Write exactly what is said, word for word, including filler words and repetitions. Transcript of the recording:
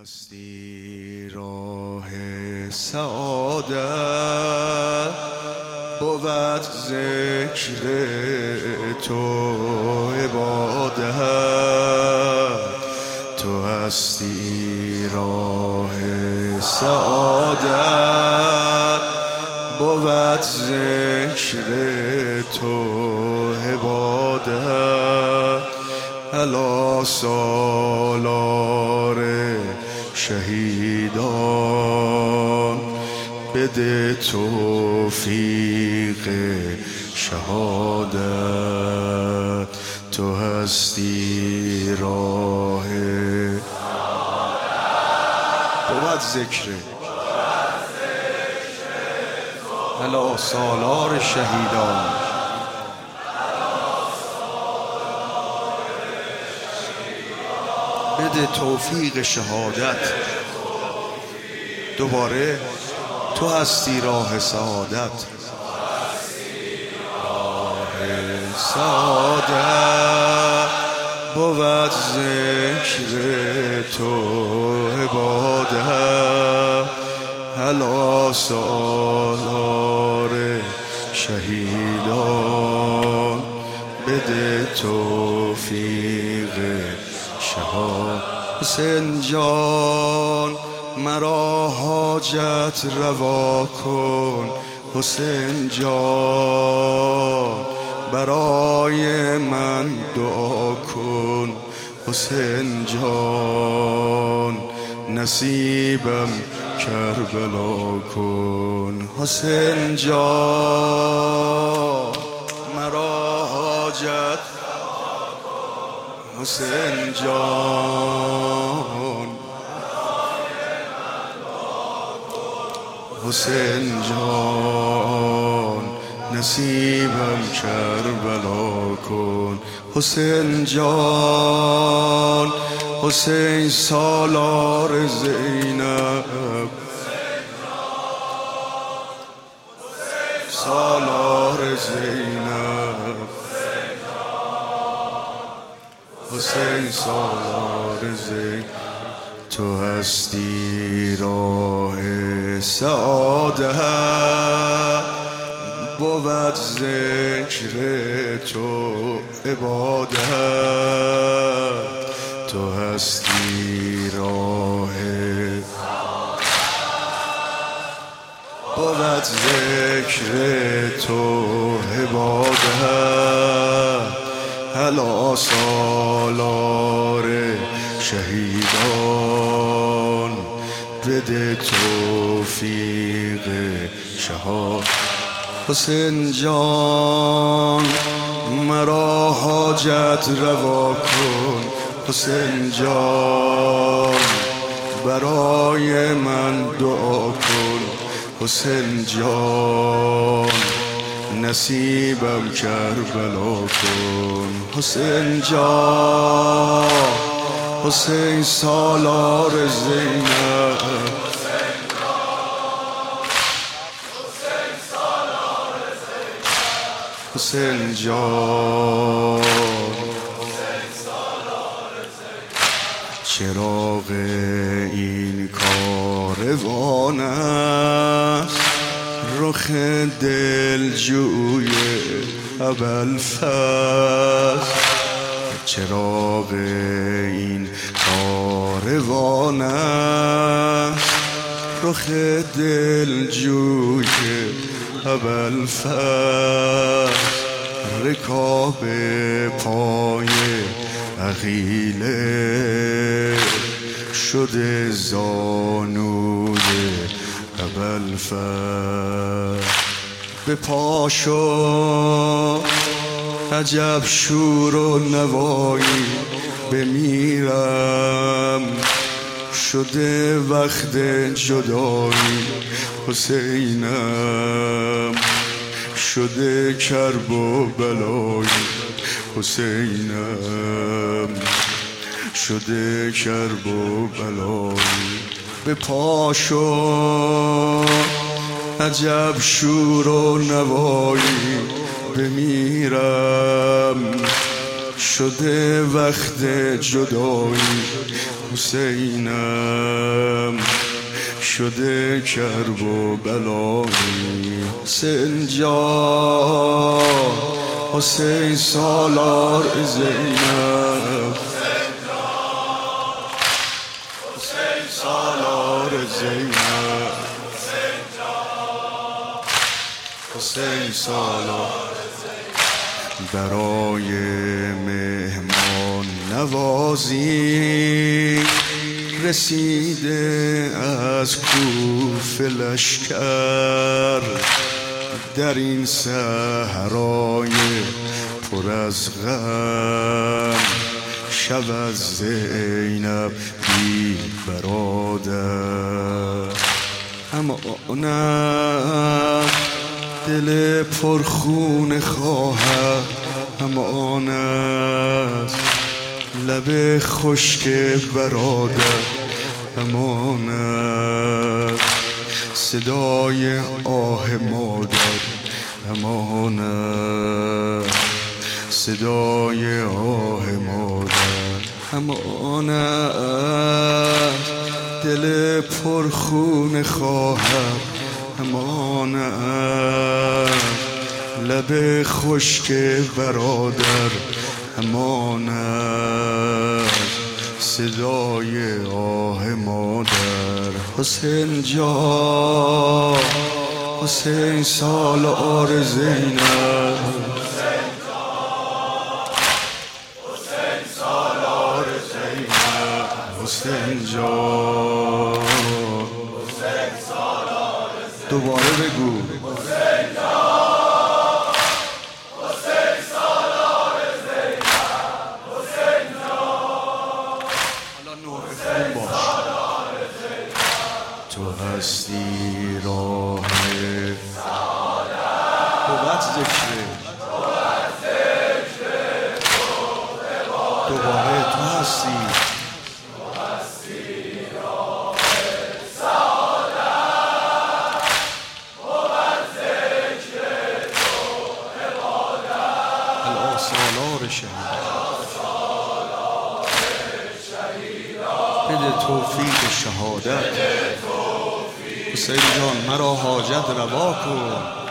هستی راه سعادت بود ذکر تو عبادت. تو هستی راه سعادت بود ذکر تو عبادت. الا سالار شهیدان بده توفیق شهادت. تو هستی راه بود ذکر الا سالار شهیدان بده توفیق شهادت. دوباره تو هستی راه سعادت. راه سعادت بود ذکر تو عبادت. الا سالار شهیدان بده توفیق شهادت. حسین جان مرا حاجت روا کن. حسین جان برای من دعا کن. حسین جان نصیبم کربلا کن. حسین جان مرا حاجت. حسین جان حسین جان نصیبم کربلا کن. حسین جان حسین سالار زینب سالار زینب حسین سالار زینب. تو هستی راه سعادت بود ذکر تو عبادت. تو هستی راه بود ذکر تو عبادت. الا سالار شهیدان بده توفیق شهادت. حسین جان مرا حاجت روا کن. حسین جان برای من دعا کن. حسین جان نصیبم کربلا کن. حسین جان حسین سالار زینب حسین جان چراغ این کاروان است رخ دلجوی ابوالفضل. چراغ این کاروان است رخ دلجوی ابوالفضل. رکاب پای عقیله شده زانوی ابوالفضل. به پاشو عجب شور و نوایی بمیرم شده وقت جدایی. حسینم شده کرب و بلایی. حسینم شده کرب و بلایی. به پاشو عجب شور و نوایی بمیرم شده وقت جدایی، حسینم شده کرب و بلایی. حسین جان، حسین سالار زینب، حسین سالار زینب، حسین سالار. برای مهمان نوازی رسیده از کوفه لشکر، در این صحرای پر از غم، شب از زینب بی برادر. اما آنم دل پرخون خواهر، امان است لب خشک برادر، امان است صدای آه مادر، امان است صدای آه مادر، امان است دل پرخون خواهر، امان است لب خشک برادر، امان است صدای آه مادر. حسین جان، حسین سالار زینب، حسین سالار زینب، حسین جان، حسین سالار زینب. دوباره بگو حسین جان، حسین سالار زینب، حسین جان. حالا نور خون باش. تو هستی راه سعادت، قوت ذکره، دوباره تو هستی، تو هستی راه سعادت، قوت ذکر تو عبادت. الان سالار شهید، بده توفیق شهادت. حسین جان مرا حاجت روا کن.